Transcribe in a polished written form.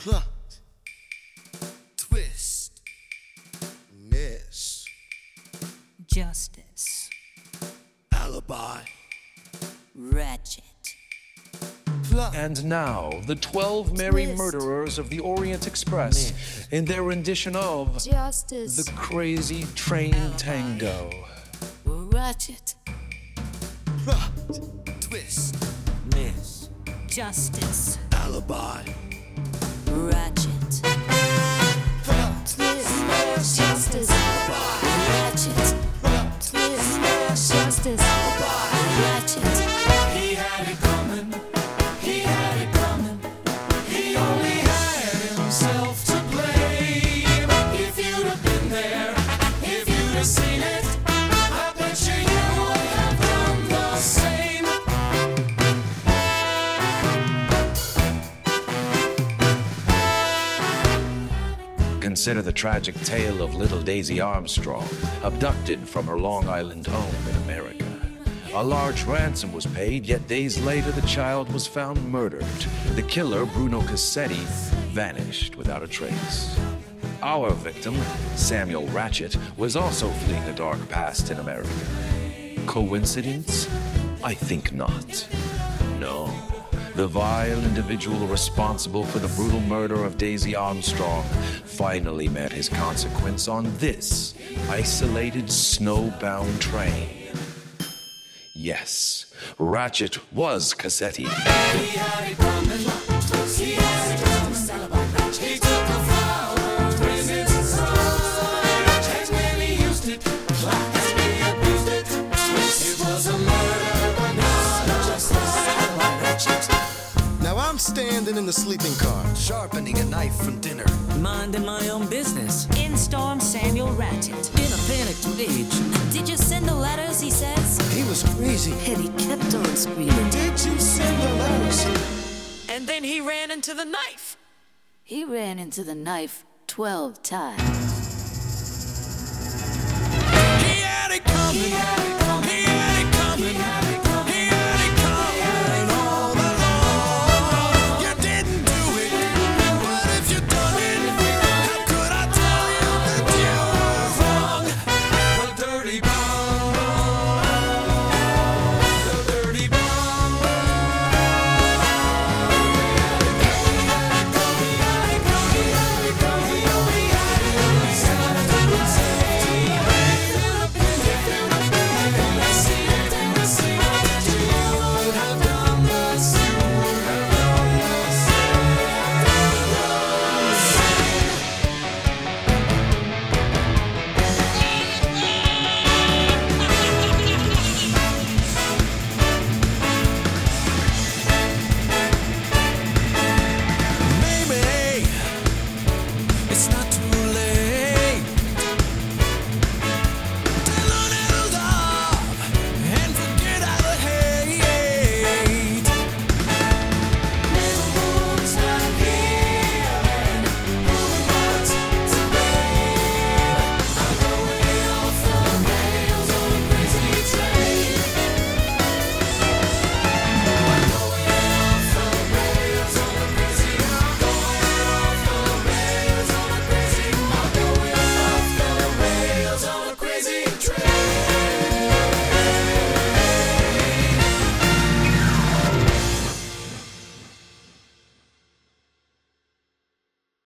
Plot, twist, miss, Justice, alibi, Ratchet. plot, And now, the 12 merry Twist. murderers of the Orient Express in their rendition of Justice, The Crazy Train Tango. Ratchet. plot, twist, miss, Justice, alibi, Ratchet. plot, Twist, Justice, Ratchet. Twist, Justice, Ratchet. He had it coming, he had it coming. He only had himself to blame. If you'd have been there, if you'd have seen it, I bet you would have done the same. Consider the tragic tale of little Daisy Armstrong, abducted from her Long Island home in America. A large ransom was paid, yet days later the child was found murdered. The killer, Bruno Cassetti, vanished without a trace. Our victim, Samuel Ratchet, was also fleeing a dark past in America. Coincidence? I think not. No. The vile individual responsible for the brutal murder of Daisy Armstrong finally met his consequence on this isolated snowbound train. Yes, Ratchet was Cassetti. He had it coming, he had it coming. He took a flower in its pride, and when he used it, and he abused it, it was a murder, not justice. Now I'm standing in the sleeping car, sharpening a knife from dinner. Minding my own business. In stormed Samuel Ratchet. In a panicked rage. Did you send the letters, he says? He was crazy. And he kept on screaming. Did you send the letters? And then he ran into the knife. He ran into the knife 12 times.